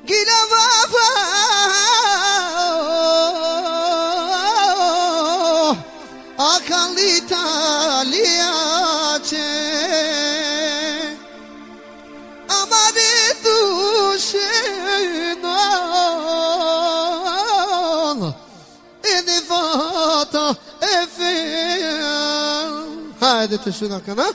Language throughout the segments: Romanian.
Gila baba Akan l'Italiace Amare dushinon Edi fata efel Haydi tuşun akana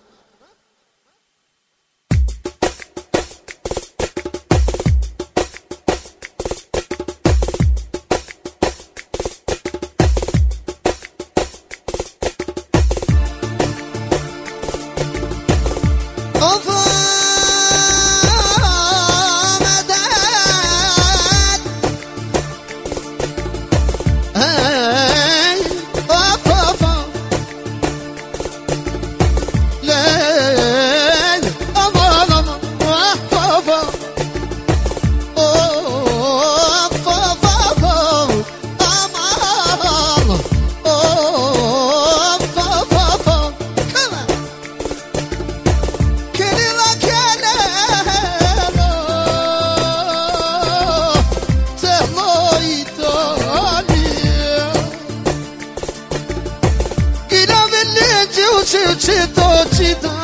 Cito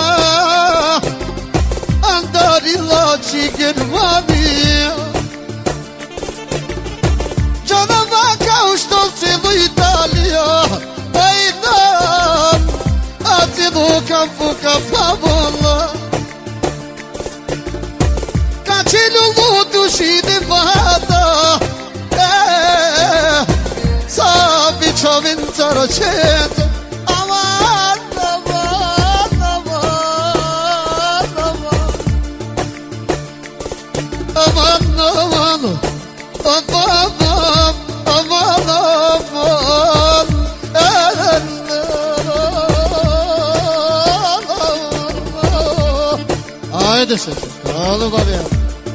andare là ci Germania già da vaca sto cielo Italia ai non a te do campo cafavola cacelo luto si devata sabe choventaro cento Aman aman aman aman aman Haydi sesi kalın abi ya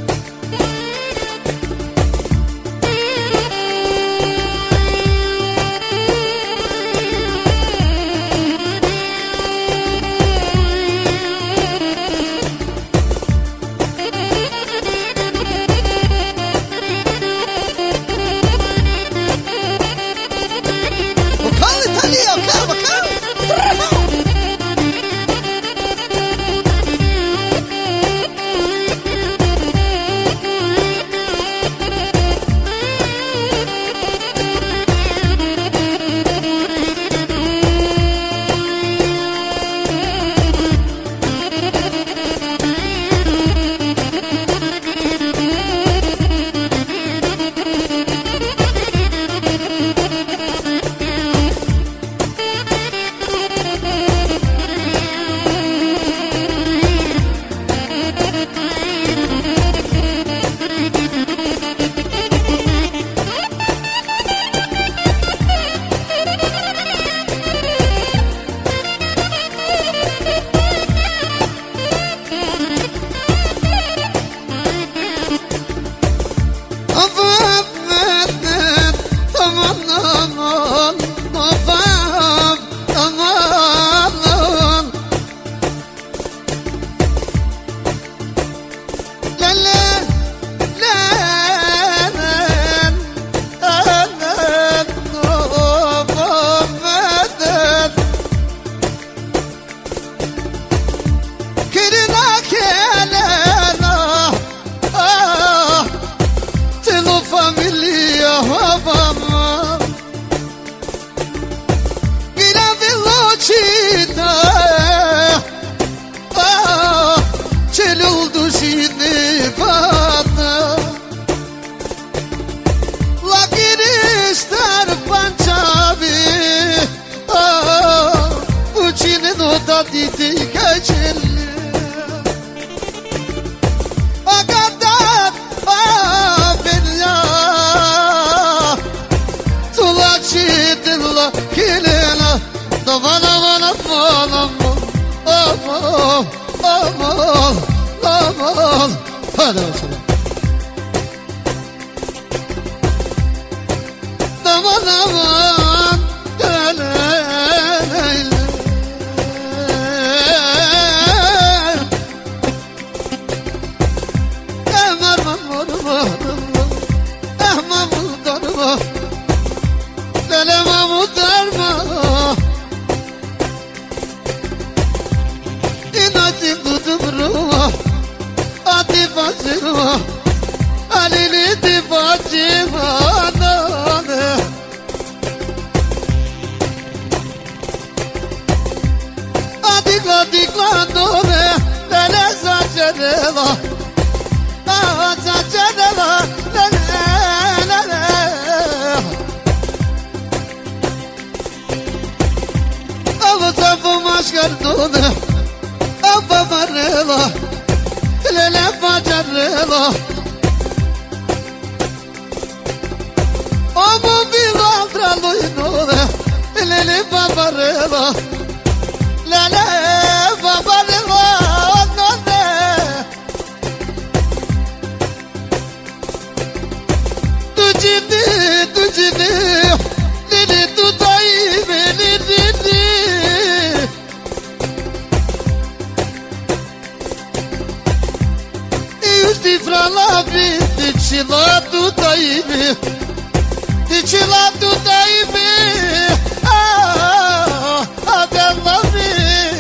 Diti kaçırlı Agadat abella Tula çidilla kilena Daman aman aman aman Aman aman aman Hadi bakalım Daman aman Emar mamur Fatima Alili di Fatima Adikla dove Lele saçerela Saçerela Lele Avutafu maşkardone Avavarela Lele facerela Omu bilandra luinore Lele favarela Lele favarela None Tucini Lili tutayimi Lili Fra la vidi ci la tu taimi ci la tu taimi bella vi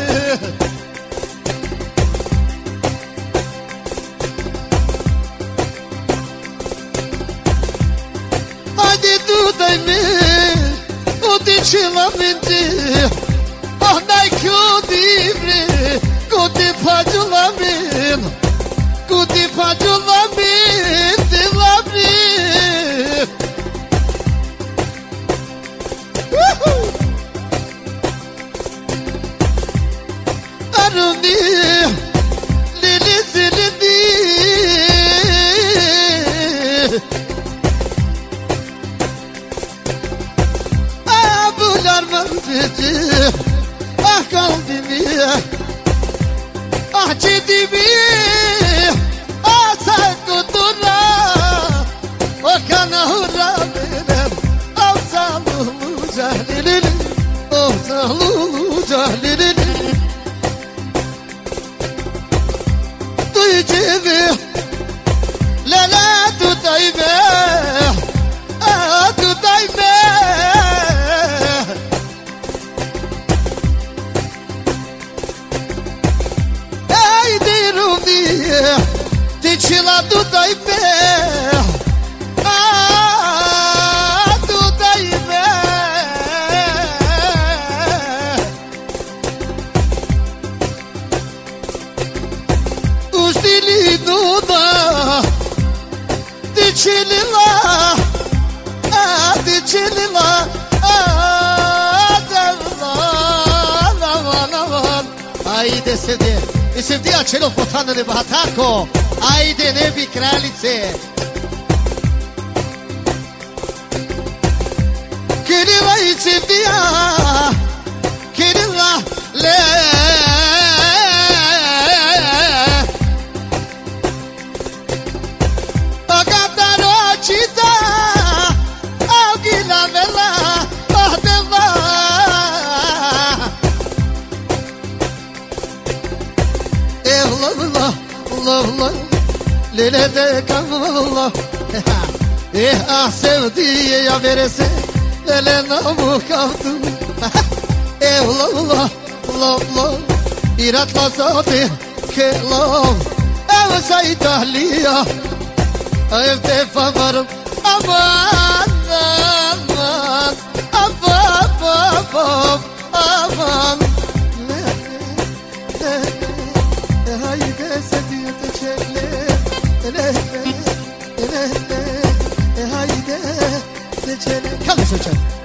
hadi tu taimi ci la vidi dai chiudi Kuti fagulamin Kuti fagulamin Dilabri Aruni Lili zilini Abular manfici Ah kalbimi Ah cidimi Ah sakudura O kanahura benim Ah salulu cahlilin Oh salulu cahlilin Duycivi Lele tutaybe Ah tutaybe Ticila tu dai be tu dai be Ustili duda Ticilila Ticilila Ajde sevdi acelo potanele batako Ajde ne bi kraljice Kirila i sevdija Kirila le Agataro čita Augila vela Ahdela Allah Allah Lele de kallah ah sevdiye ya verese Lele namu kaldı Allah Allah İratla zati kelam Ev saytahliya Evde favarım Aman aman Aman Haydi sevdiğinde çekle Haydi çekle Kalın çocuk